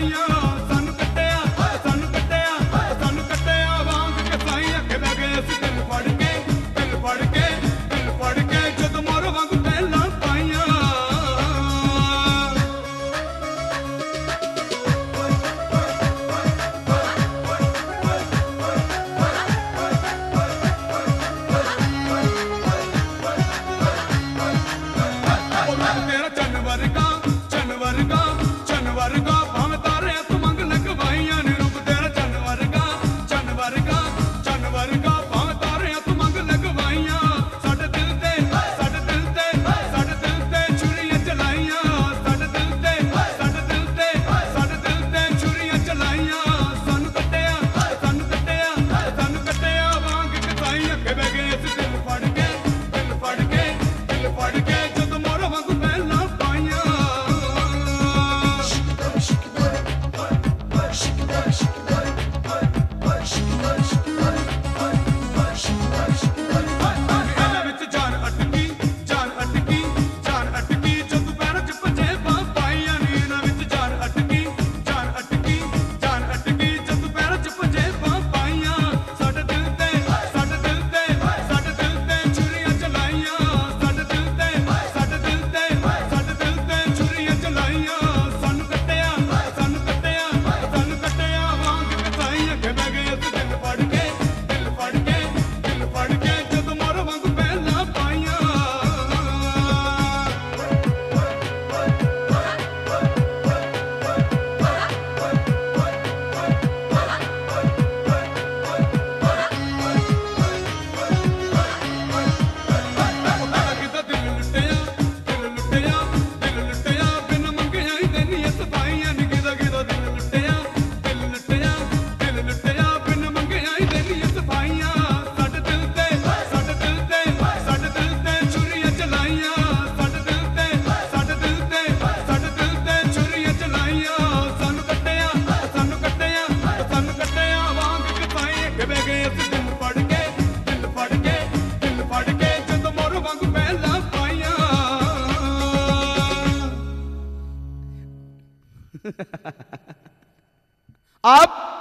ਚਲਾਈਆਂ ਸਾਨੂੰ ਕੱਟਿਆ ਵਾਂਗ ਕਸਾਈ ਅੱਖ ਲੱਗ ਗਏ ਅਸੀਂ ਦਿਲ ਫੜ ਕੇ ਜਦੋਂ ਮੋਰ ਵਾਂਗ ਪਹਿਲਾਂ ਪਾਈਆਂ ਤੇਰਾ ਚੰਨ ਵਰਗਾ ਭਾਵੇਂ ਤਾਰਿਆਂ ਤੋਂ ਮੰਗ ਲਗਵਾਈਆਂ ਨੀ ਰੂਪ ਤੇਰਾ ਚੰਨ ਵਰਗਾ ਭਾਵੇਂ ਤਾਰਿਆਂ ਤੋਂ ਮੰਗ ਲਗਵਾਈਆਂ ਸਾਡੇ ਦਿਲ ਤੇ ਛੁਰੀਆਂ ਚਲਾਈਆਂ ਸਾਡੇ ਦਿਲ ਤੇ ਛੁਰੀਆਂ ਚਲਾਈਆਂ ਸਾਨੂੰ ਕੱਟਿਆ ਵਾਂਗ ਕਸਾਈ ਅੱਗੇ ਬਹਿ ਗਏ ਅਸੀਂ ਦਿਲ ਫੜ ਕੇ ਜਦੋਂ ਮੋਰ ਵਾਂਗ ਪਹਿਲਾਂ ਪਾਈਆਂ आप